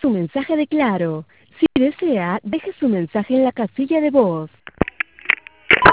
su mensaje de Claro. Si desea, deje su mensaje en la casilla de voz.